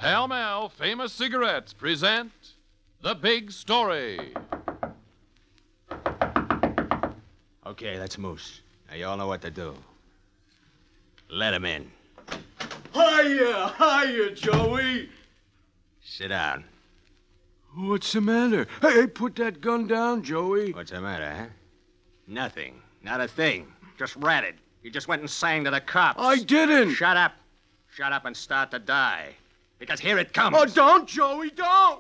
Pall Mall Famous Cigarettes present The Big Story. Okay, that's Moose. Now, you all know what to do. Let him in. Hiya, Joey. Sit down. What's the matter? Hey, put that gun down, Joey. What's the matter, huh? Nothing. Not a thing. Just ratted. You just went and sang to the cops. I didn't. Shut up. Shut up and start to die. Because here it comes. Oh, don't, Joey, don't.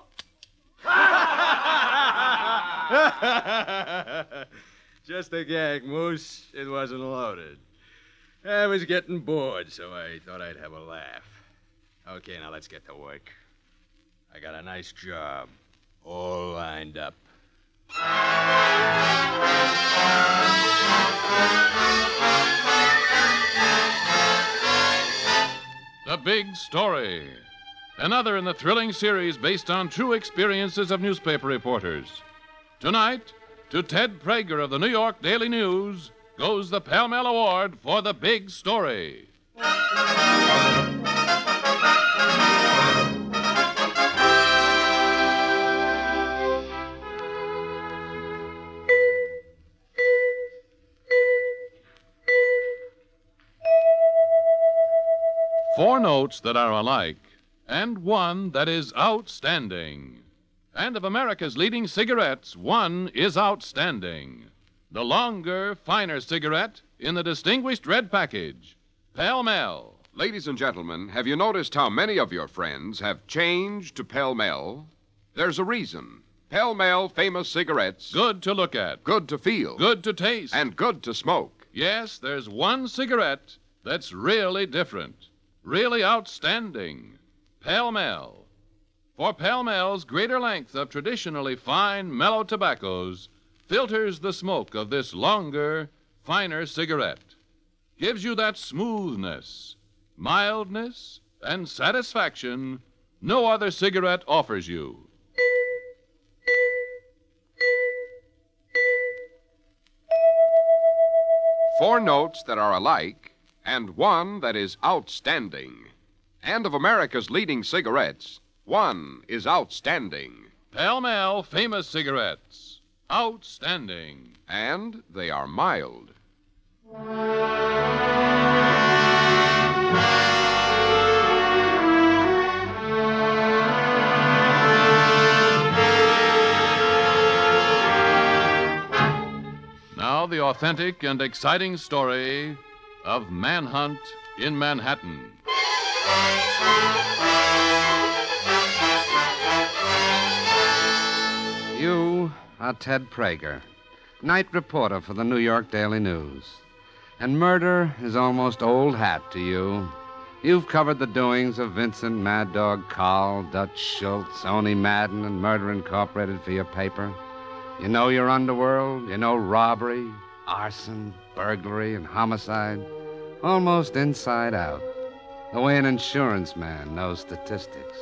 Just a gag, Moose. It wasn't loaded. I was getting bored, so I thought I'd have a laugh. Okay, now let's get to work. I got a nice job. All lined up. The Big Story. Another in the thrilling series based on true experiences of newspaper reporters. Tonight, to Ted Prager of the New York Daily News goes the Pall Mall Award for The Big Story. Four notes that are alike, and one that is outstanding. And of America's leading cigarettes, one is outstanding. The longer, finer cigarette in the distinguished red package. Pall Mall. Ladies and gentlemen, have you noticed how many of your friends have changed to Pall Mall? There's a reason. Pall Mall Famous Cigarettes. Good to look at. Good to feel. Good to taste. And good to smoke. Yes, there's one cigarette that's really different. Really outstanding. Pall Mall. For Pall Mall's greater length of traditionally fine, mellow tobaccos filters the smoke of this longer, finer cigarette. Gives you that smoothness, mildness, and satisfaction no other cigarette offers you. Four notes that are alike, and one that is outstanding. And of America's leading cigarettes, one is outstanding. Pall Mall Famous Cigarettes. Outstanding. And they are mild. Now the authentic and exciting story of Manhunt in Manhattan. You are Ted Prager, night reporter for the New York Daily News. And murder is almost old hat to you. You've covered the doings of Vincent Mad Dog Carl, Dutch Schultz, Oni Madden, and Murder Incorporated for your paper. You know your underworld. You know robbery, arson, burglary, and homicide. Almost inside out. The way an insurance man knows statistics.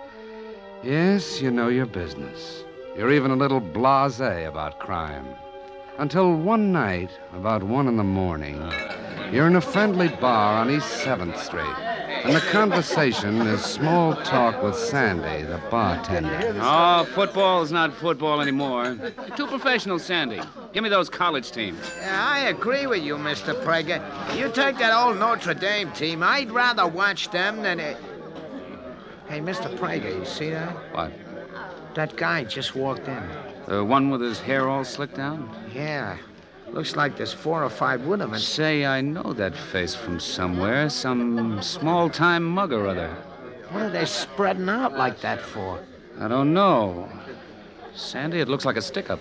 Yes, you know your business. You're even a little blasé about crime. Until one night, about 1 a.m, you're in a friendly bar on East 7th Street. And the conversation is small talk with Sandy, the bartender. Oh, football is not football anymore. Too professional, Sandy. Give me those college teams. Yeah, I agree with you, Mr. Prager. You take that old Notre Dame team, I'd rather watch them than it. Hey, Mr. Prager, you see that? What? That guy just walked in. The one with his hair all slicked down? Yeah. Looks like there's 4 or 5 with him. Say, I know that face from somewhere. Some small-time mug or other. What are they spreading out like that for? I don't know. Sandy, it looks like a stick-up.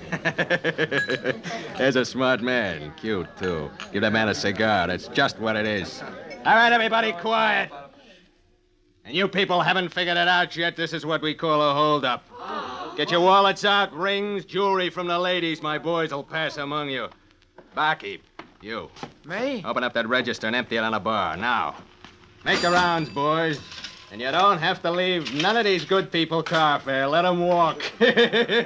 There's a smart man. Cute, too. Give that man a cigar. That's just what it is. All right, everybody, quiet. And you people haven't figured it out yet. This is what we call a hold-up. Get your wallets out, rings, jewelry from the ladies. My boys will pass among you. Barkeep, you. Me? Open up that register and empty it on the bar. Now. Make the rounds, boys. And you don't have to leave none of these good people car fare. Let them walk. What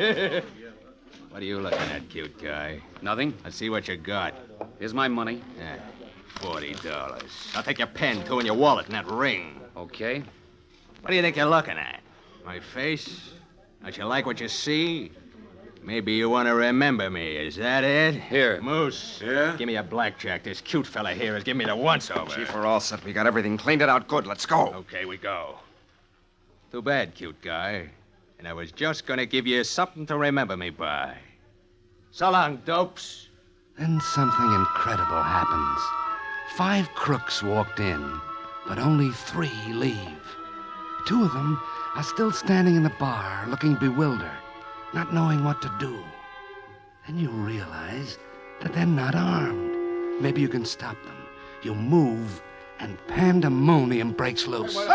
are you looking at, cute guy? Nothing. Let's see what you got. Here's my money. $40. I'll take your pen, too, and your wallet and that ring. Okay. What do you think you're looking at? My face? Don't you like what you see? Maybe you want to remember me. Is that it? Here. Moose. Yeah? Give me a blackjack. This cute fella here is giving me the once-over. Chief, we're all set. We got everything cleaned it out good. Let's go. Okay, we go. Too bad, cute guy. And I was just going to give you something to remember me by. So long, dopes. Then something incredible happens. 5 crooks walked in, but only 3 leave. 2 of them are still standing in the bar, looking bewildered, not knowing what to do. Then you realize that they're not armed. Maybe you can stop them. You move, and pandemonium breaks loose. All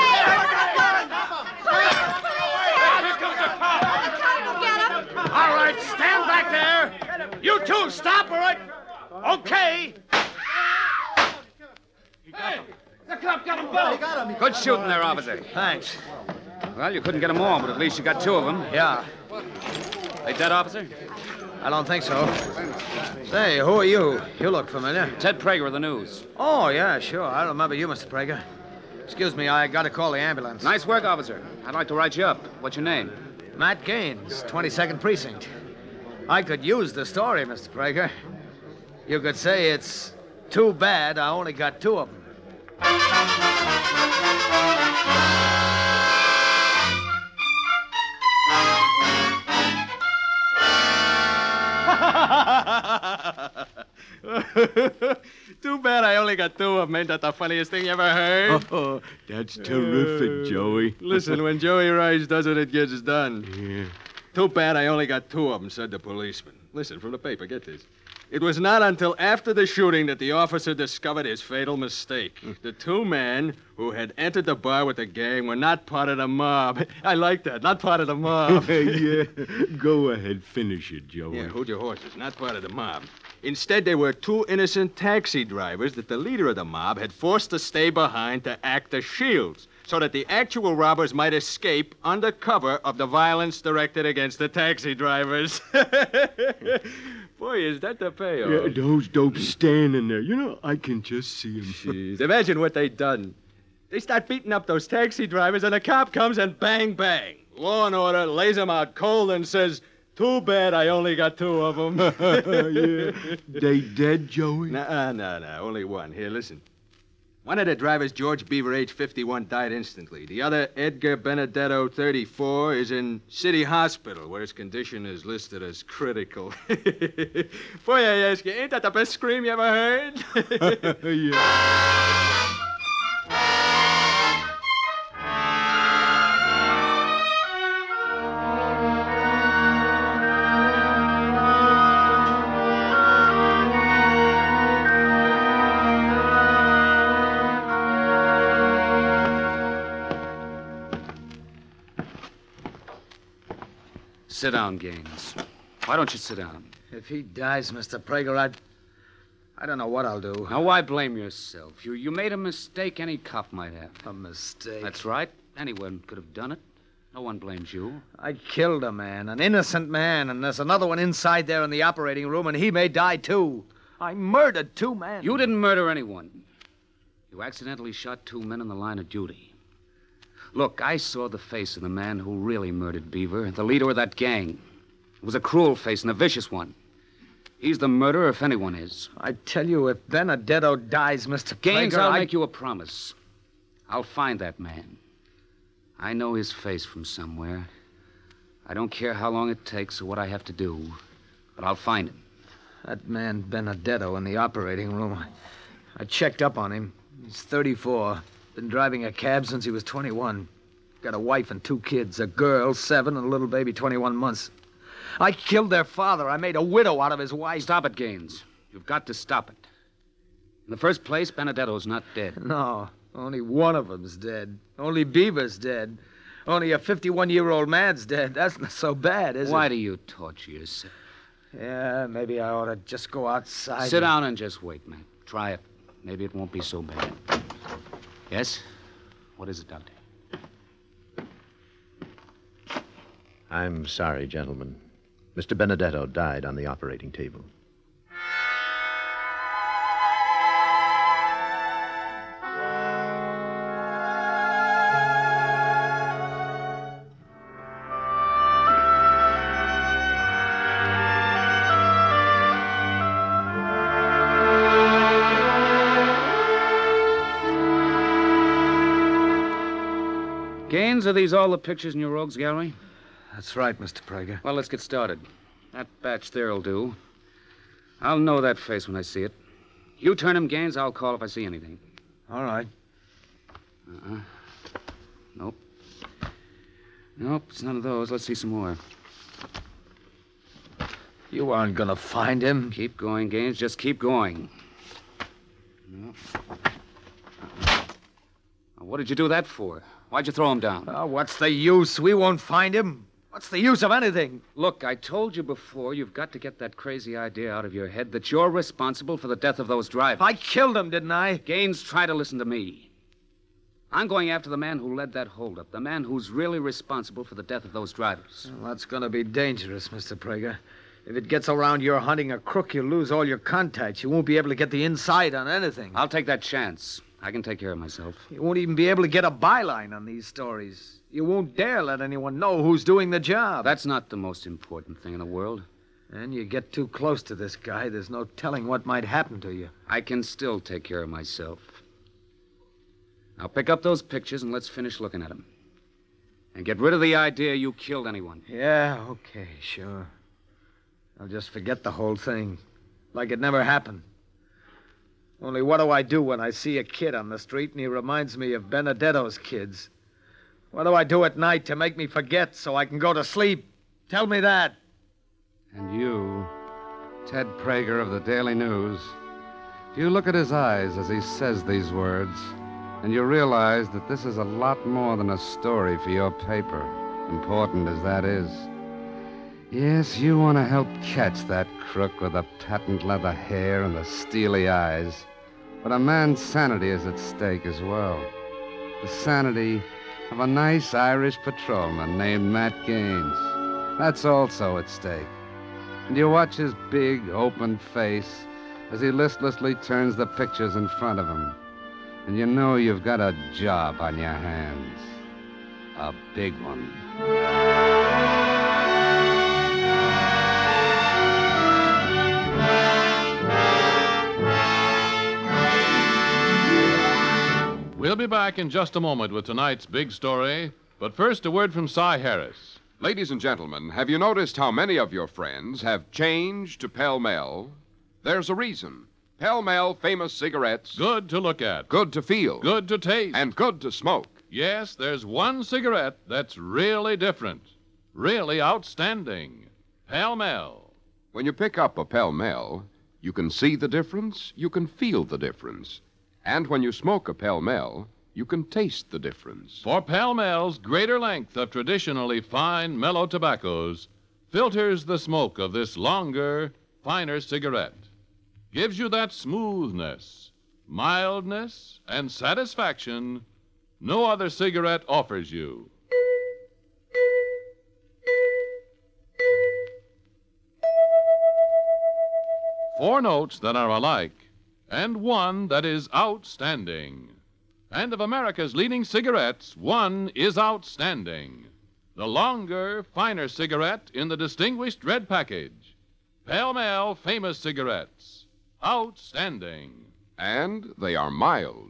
right, stand back there. You two, stop, all right? Okay. Good shooting there, officer. Thanks. Well, you couldn't get them all, but at least you got 2 of them. Yeah, They dead, officer? I don't think so. Say, who are you? You look familiar. Ted Prager of the News. Oh, yeah, sure. I remember you, Mr. Prager. Excuse me, I got to call the ambulance. Nice work, officer. I'd like to write you up. What's your name? Matt Gaines, 22nd Precinct. I could use the story, Mr. Prager. You could say it's too bad I only got 2 of them. Too bad I only got 2 of them. Ain't that the funniest thing you ever heard? Oh, that's terrific, Joey. Listen, when Joey Rice does it, it gets done. Yeah. Too bad I only got 2 of them, said the policeman. Listen, from the paper, get this. It was not until after the shooting that the officer discovered his fatal mistake. The 2 men who had entered the bar with the gang were not part of the mob. I like that, not part of the mob. Yeah. Go ahead, finish it, Joey. Yeah, hold your horses, not part of the mob. Instead, they were 2 innocent taxi drivers that the leader of the mob had forced to stay behind to act as shields, so that the actual robbers might escape under cover of the violence directed against the taxi drivers. Boy, is that the payoff. Yeah, those dopes standing there. You know, I can just see them. Jeez, imagine what they done. They start beating up those taxi drivers, and a cop comes and bang, bang. Law and order lays them out cold and says, too bad I only got 2 of them. Yeah. They dead, Joey? No, only 1. Here, listen. One of the drivers, George Beaver, age 51, died instantly. The other, Edgar Benedetto, 34, is in City Hospital, where his condition is listed as critical. Boy, I ask you, ain't that the best scream you ever heard? Yeah. Sit down, Gaines. Why don't you sit down? If he dies, Mr. Prager, I don't know what I'll do. Now, why blame yourself? You made a mistake any cop might have. A mistake. That's right. Anyone could have done it. No one blames you. I killed a man, an innocent man, and there's another one inside there in the operating room, and he may die, too. I murdered 2 men. You didn't murder anyone. You accidentally shot 2 men in the line of duty. Look, I saw the face of the man who really murdered Beaver, the leader of that gang. It was a cruel face and a vicious one. He's the murderer if anyone is. I tell you, if Benedetto dies, Mr. Gaines, Prager, I'll make you a promise. I'll find that man. I know his face from somewhere. I don't care how long it takes or what I have to do, but I'll find him. That man Benedetto in the operating room. I checked up on him. He's 34. Been driving a cab since he was 21. Got a wife and 2 kids, a girl, 7, and a little baby, 21 months. I killed their father. I made a widow out of his wife. Stop it, Gaines. You've got to stop it. In the first place, Benedetto's not dead. No, only one of them's dead. Only Beaver's dead. Only a 51-year-old man's dead. That's not so bad, is it? Why do you torture yourself? Yeah, maybe I ought to just go outside. Sit down and just wait, man. Try it. Maybe it won't be so bad. Yes? What is it, Doctor? I'm sorry, gentlemen. Mr. Benedetto died on the operating table. Gaines, are these all the pictures in your rogues gallery? That's right, Mr. Prager. Well, let's get started. That batch there'll do. I'll know that face when I see it. You turn him, Gaines. I'll call if I see anything. All right. Nope. Nope, it's none of those. Let's see some more. You aren't going to find him. Keep going, Gaines. Just keep going. No. What did you do that for? Why'd you throw him down? Oh, what's the use? We won't find him. What's the use of anything? Look, I told you before, you've got to get that crazy idea out of your head that you're responsible for the death of those drivers. I killed him, didn't I? Gaines, try to listen to me. I'm going after the man who led that holdup, the man who's really responsible for the death of those drivers. Well, that's going to be dangerous, Mr. Prager. If it gets around you're hunting a crook, you'll lose all your contacts. You won't be able to get the inside on anything. I'll take that chance. I can take care of myself. You won't even be able to get a byline on these stories. You won't dare let anyone know who's doing the job. That's not the most important thing in the world. And you get too close to this guy, there's no telling what might happen to you. I can still take care of myself. Now pick up those pictures and let's finish looking at them. And get rid of the idea you killed anyone. Yeah, okay, sure. I'll just forget the whole thing. Like it never happened. Only what do I do when I see a kid on the street and he reminds me of Benedetto's kids? What do I do at night to make me forget so I can go to sleep? Tell me that. And you, Ted Prager of the Daily News, you look at his eyes as he says these words, and you realize that this is a lot more than a story for your paper, important as that is. Yes, you want to help catch that crook with the patent leather hair and the steely eyes. But a man's sanity is at stake as well. The sanity of a nice Irish patrolman named Matt Gaines. That's also at stake. And you watch his big, open face as he listlessly turns the pictures in front of him. And you know you've got a job on your hands. A big one. We'll be back in just a moment with tonight's big story, but first a word from Cy Harris. Ladies and gentlemen, have you noticed how many of your friends have changed to Pall Mall? There's a reason. Pall Mall famous cigarettes. Good to look at. Good to feel. Good to taste. And good to smoke. Yes, there's one cigarette that's really different. Really outstanding. Pall Mall. When you pick up a Pall Mall, you can see the difference, you can feel the difference. And when you smoke a Pall Mall, you can taste the difference. For Pall Mall's greater length of traditionally fine, mellow tobaccos filters the smoke of this longer, finer cigarette. Gives you that smoothness, mildness, and satisfaction no other cigarette offers you. Four notes that are alike, and one that is outstanding. And of America's leading cigarettes, one is outstanding. The longer, finer cigarette in the distinguished red package. Pall Mall famous cigarettes. Outstanding. And they are mild.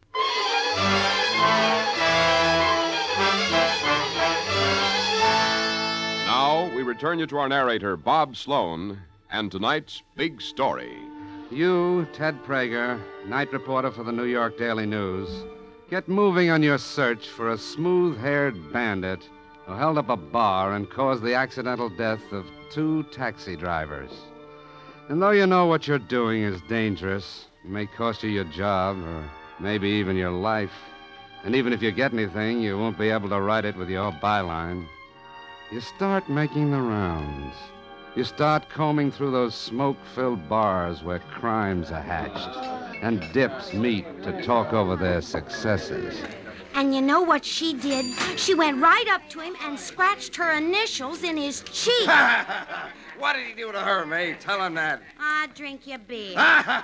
Now, we return you to our narrator, Bob Sloan, and tonight's big story. You, Ted Prager, night reporter for the New York Daily News, get moving on your search for a smooth-haired bandit who held up a bar and caused the accidental death of 2 taxi drivers. And though you know what you're doing is dangerous, it may cost you your job or maybe even your life, and even if you get anything, you won't be able to write it with your byline, you start making the rounds. You start combing through those smoke-filled bars where crimes are hatched and dips meet to talk over their successes. And you know what she did? She went right up to him and scratched her initials in his cheek. What did he do to her, May? Tell him that. Drink your beer.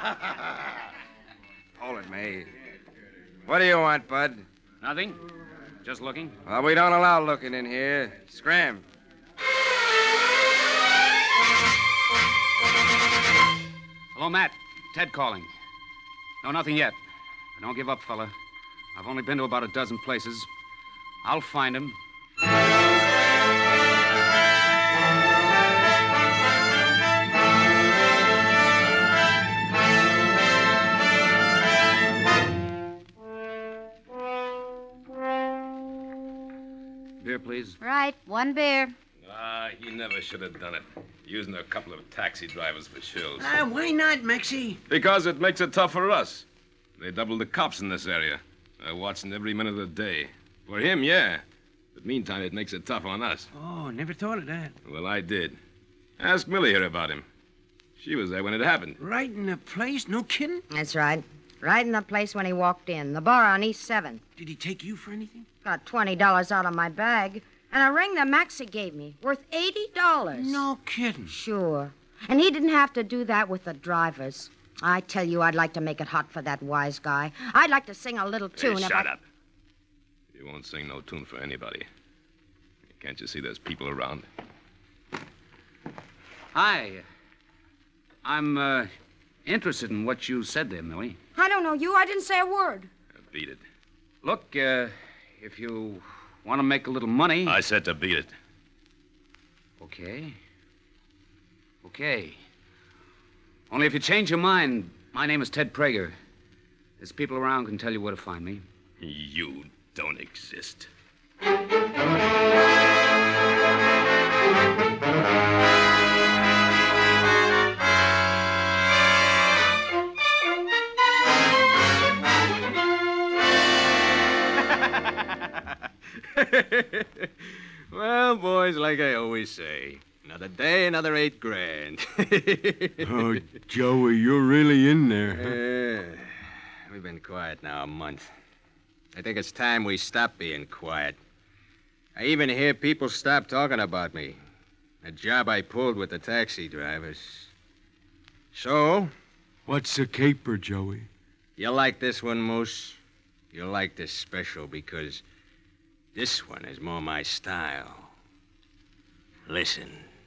Hold it, May. What do you want, Bud? Nothing. Just looking. Well, we don't allow looking in here. Scram. Hello, Matt. Ted calling. No, nothing yet. But don't give up, fella. I've only been to about a dozen places. I'll find him. Beer, please. Right, one beer. Ah, he never should have done it. Using a couple of taxi drivers for shills. Why not, Maxie? Because it makes it tough for us. They doubled the cops in this area. They're watching every minute of the day. For him, yeah. But meantime, it makes it tough on us. Oh, never thought of that. Well, I did. Ask Millie here about him. She was there when it happened. Right in the place? No kidding? That's right. Right in the place when he walked in. The bar on East 7. Did he take you for anything? Got $20 out of my bag. And a ring that Maxie gave me, worth $80. No kidding. Sure. And he didn't have to do that with the drivers. I tell you, I'd like to make it hot for that wise guy. I'd like to sing a little tune. Hey, shut up. You won't sing no tune for anybody. Can't you see there's people around? Hi. I'm, interested in what you said there, Millie. I don't know you. I didn't say a word. Beat it. Look, if you want to make a little money... I said to beat it. Okay. Okay. Only if you change your mind, my name is Ted Prager. There's people around can tell you where to find me. You don't exist. Well, boys, like I always say, another day, another $8,000. Oh, Joey, you're really in there. We've been quiet now a month. I think it's time we stop being quiet. I even hear people stop talking about me. A job I pulled with the taxi drivers. So? What's the caper, Joey? You like this one, Moose? You'll like this special because this one is more my style. Listen.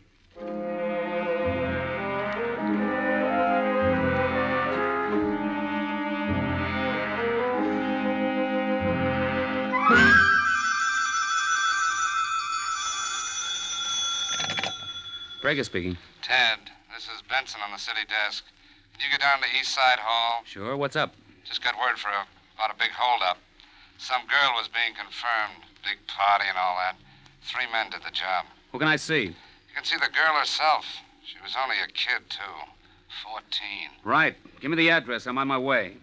Prager speaking. Ted, this is Benson on the city desk. Can you get down to East Side Hall? Sure, what's up? Just got word about a big holdup. Some girl was being confirmed. Big party and all that. 3 men did the job. Who can I see? You can see the girl herself. She was only a kid, too. 14. Right. Give me the address. I'm on my way.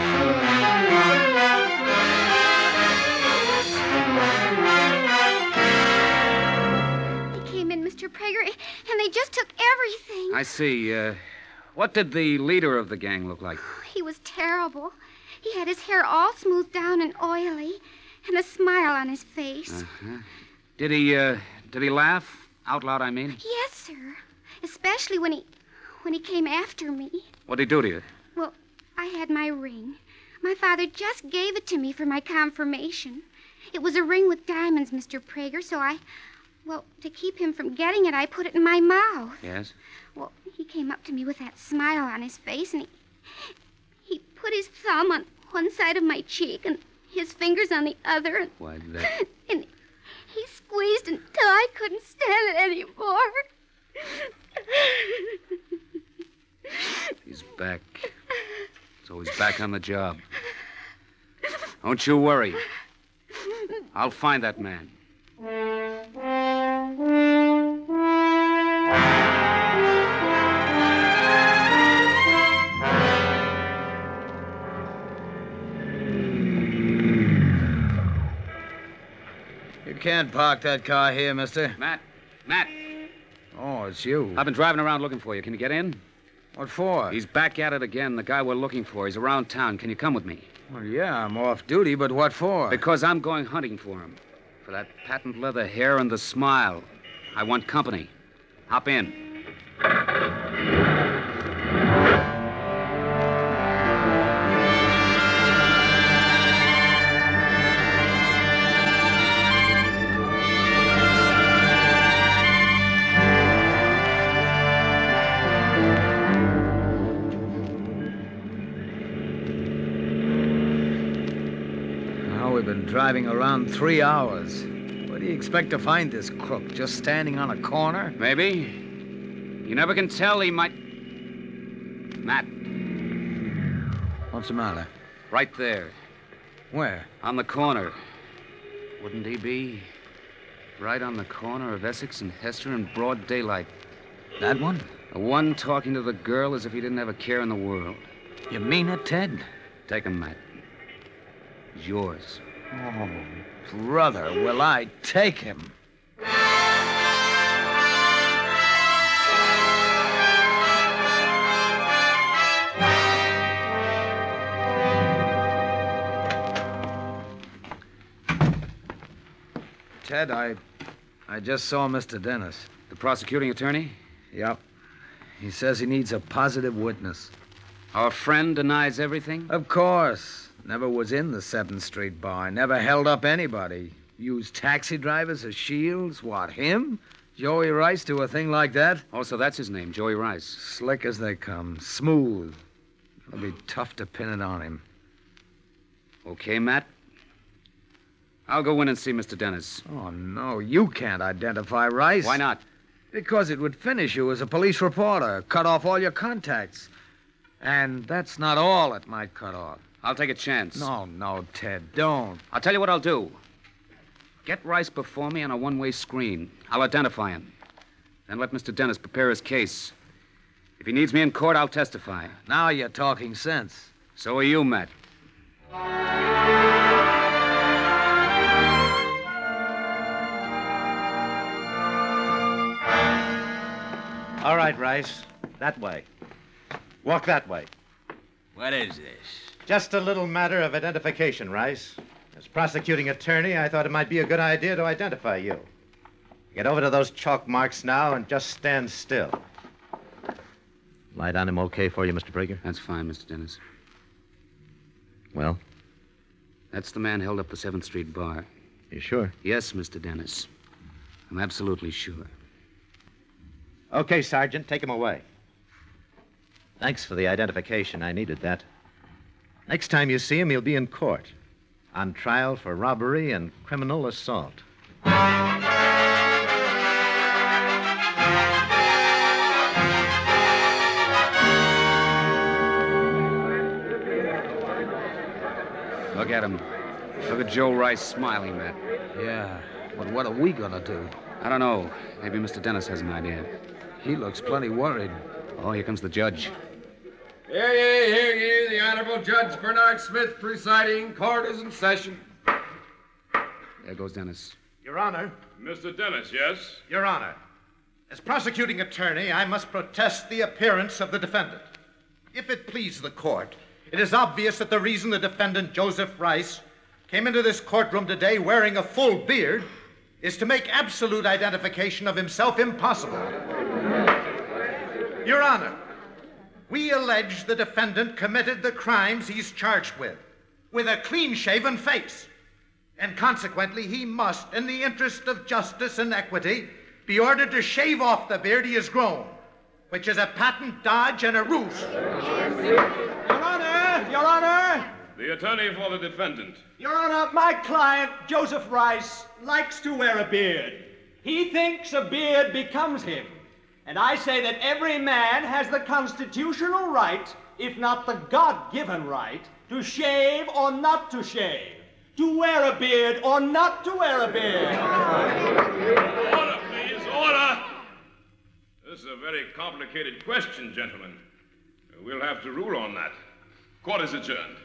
He came in, Mr. Prager, and they just took everything. I see. What did the leader of the gang look like? He was terrible. He had his hair all smoothed down and oily, and a smile on his face. Uh-huh. Did he laugh? Out loud, I mean? Yes, sir. Especially when he came after me. What'd he do to you? Well, I had my ring. My father just gave it to me for my confirmation. It was a ring with diamonds, Mr. Prager, so to keep him from getting it, I put it in my mouth. Yes? Well, he came up to me with that smile on his face, and he put his thumb on one side of my cheek and his fingers on the other. And, why that? And he squeezed until I couldn't stand it anymore. He's back. So he's back on the job. Don't you worry. I'll find that man. You can't park that car here, mister. Matt. Oh, it's you. I've been driving around looking for you. Can you get in? What for? He's back at it again, the guy we're looking for. He's around town. Can you come with me? Well, yeah, I'm off duty, but what for? Because I'm going hunting for him. For that patent leather hair and the smile. I want company. Hop in. We've been driving driving around 3 hours. Where do you expect to find this crook? Just standing on a corner? Maybe. You never can tell. He might... Matt. What's the matter? Right there. Where? On the corner. Wouldn't he be? Right on the corner of Essex and Hester in broad daylight. That one? The one talking to the girl as if he didn't have a care in the world. You mean it, Ted? Take him, Matt. He's yours. Oh, brother, will I take him? Ted, I just saw Mr. Dennis. The prosecuting attorney? Yep. He says he needs a positive witness. Our friend denies everything? Of course. Never was in the 7th Street bar. Never held up anybody. Used taxi drivers as shields. What, him? Joey Rice do a thing like that? Oh, so that's his name, Joey Rice. Slick as they come. Smooth. It'll be tough to pin it on him. Okay, Matt. I'll go in and see Mr. Dennis. Oh, no, you can't identify Rice. Why not? Because it would finish you as a police reporter, cut off all your contacts. And that's not all it might cut off. I'll take a chance. No, Ted, don't. I'll tell you what I'll do. Get Rice before me on a one-way screen. I'll identify him. Then let Mr. Dennis prepare his case. If he needs me in court, I'll testify. Now you're talking sense. So are you, Matt. All right, Rice. That way. Walk that way. What is this? Just a little matter of identification, Rice. As prosecuting attorney, I thought it might be a good idea to identify you. Get over to those chalk marks now and just stand still. Light on him okay for you, Mr. Prager? That's fine, Mr. Dennis. Well? That's the man held up the 7th Street bar. You sure? Yes, Mr. Dennis. I'm absolutely sure. Okay, Sergeant, take him away. Thanks for the identification. I needed that. Next time you see him, he'll be in court. On trial for robbery and criminal assault. Look at him. Look at Joe Rice smiling, Matt. Yeah, but what are we gonna do? I don't know. Maybe Mr. Dennis has an idea. He looks plenty worried. Oh, here comes the judge. Hear ye, hear ye. The Honorable Judge Bernard Smith presiding. Court is in session. There goes Dennis. Your Honor. Mr. Dennis, yes? Your Honor. As prosecuting attorney, I must protest the appearance of the defendant. If it please the court, it is obvious that the reason the defendant, Joseph Rice, came into this courtroom today wearing a full beard is to make absolute identification of himself impossible. Your Honor, we allege the defendant committed the crimes he's charged with a clean-shaven face. And consequently, he must, in the interest of justice and equity, be ordered to shave off the beard he has grown, which is a patent dodge and a ruse. Your Honor! The attorney for the defendant. Your Honor, my client, Joseph Rice, likes to wear a beard. He thinks a beard becomes him. And I say that every man has the constitutional right, if not the God-given right, to shave or not to shave, to wear a beard or not to wear a beard. Order, please, order! This is a very complicated question, gentlemen. We'll have to rule on that. Court is adjourned.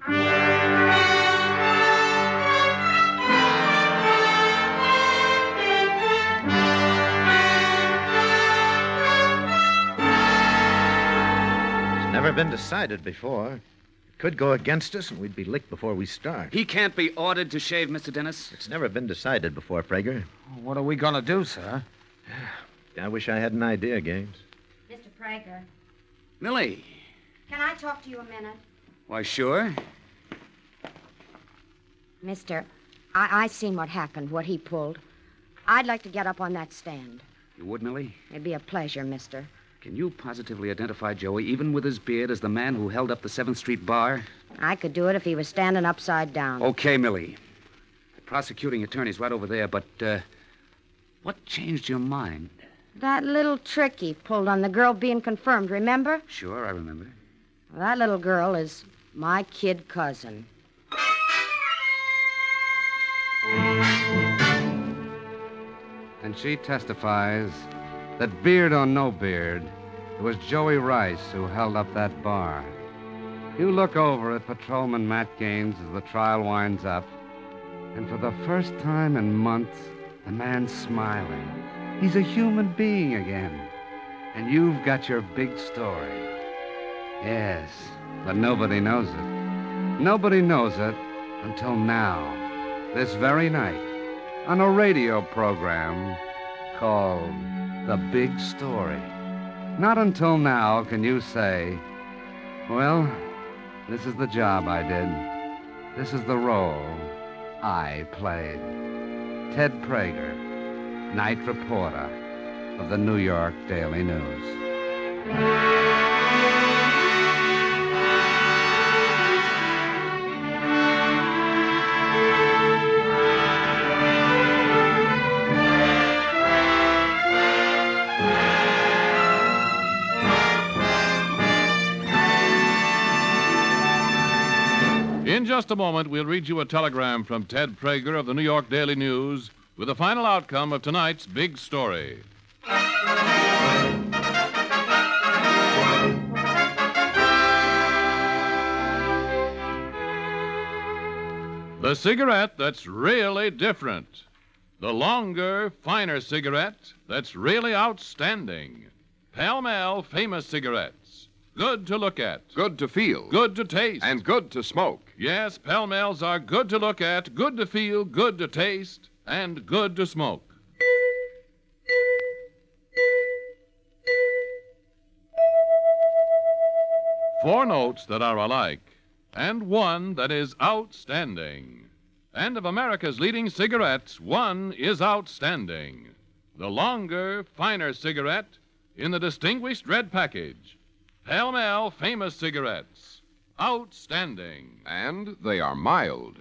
Never been decided before. It could go against us, and we'd be licked before we start. He can't be ordered to shave, Mr. Dennis. It's never been decided before, Prager. What are we gonna do, sir? I wish I had an idea, Games. Mr. Prager, Millie. can I talk to you a minute? Why, sure. Mister, I seen what happened, what he pulled. I'd like to get up on that stand. You would, Millie? It'd be a pleasure, mister. Can you positively identify Joey, even with his beard, as the man who held up the 7th Street bar? I could do it if he was standing upside down. Okay, Millie. prosecuting attorney's right over there, but what changed your mind? That little trick he pulled on the girl being confirmed, remember? Sure, I remember. Well, that little girl is my kid cousin. And she testifies that beard or no beard, it was Joey Rice who held up that bar. You look over at Patrolman Matt Gaines as the trial winds up, and for the first time in months, the man's smiling. He's a human being again. And you've got your big story. Yes, but nobody knows it. Nobody knows it until now, this very night, on a radio program called The Big Story. Not until now can you say, well, this is the job I did. This is the role I played. Ted Prager, night reporter of the New York Daily News. In just a moment, we'll read you a telegram from Ted Prager of the New York Daily News with the final outcome of tonight's big story. The cigarette that's really different. The longer, finer cigarette that's really outstanding. Pall Mall Famous Cigarettes. Good to look at. Good to feel. Good to taste. And good to smoke. Yes, Pall Malls are good to look at, good to feel, good to taste, and good to smoke. Four notes that are alike, and one that is outstanding. And of America's leading cigarettes, one is outstanding. The longer, finer cigarette in the distinguished red package. Pall Mall Famous Cigarettes. Outstanding. And they are mild.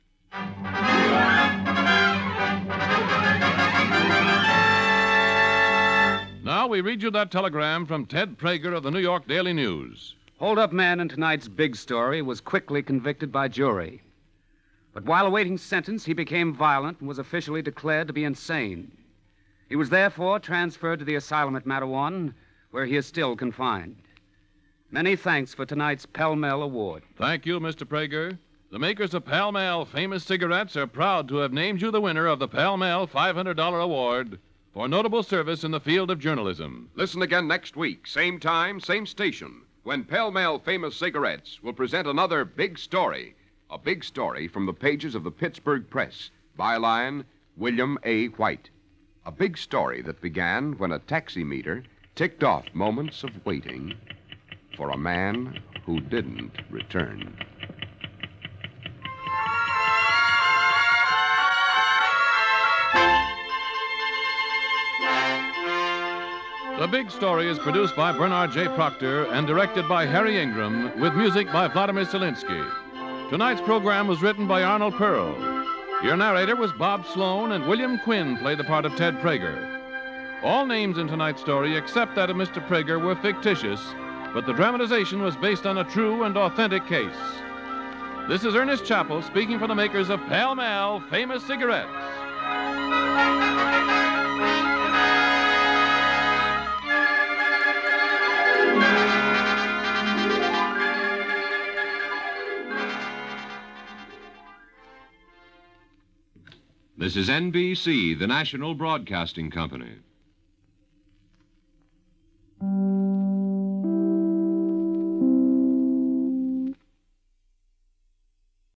Now we read you that telegram from Ted Prager of the New York Daily News. Hold-up man in tonight's big story was quickly convicted by jury. But while awaiting sentence, he became violent and was officially declared to be insane. He was therefore transferred to the asylum at Mattawan, where he is still confined. Many thanks for tonight's Pall Mall Award. Thank you, Mr. Prager. The makers of Pall Mall Famous Cigarettes are proud to have named you the winner of the Pall Mall $500 Award for notable service in the field of journalism. Listen again next week, same time, same station, when Pall Mall Famous Cigarettes will present another big story. A big story from the pages of the Pittsburgh Press. Byline, William A. White. A big story that began when a taximeter ticked off moments of waiting for a man who didn't return. The Big Story is produced by Bernard J. Proctor and directed by Harry Ingram with music by Vladimir Zelinsky. Tonight's program was written by Arnold Pearl. Your narrator was Bob Sloan, and William Quinn played the part of Ted Prager. All names in tonight's story, except that of Mr. Prager, were fictitious, but the dramatization was based on a true and authentic case. This is Ernest Chappell speaking for the makers of Pall Mall Famous Cigarettes. This is NBC, the national broadcasting company.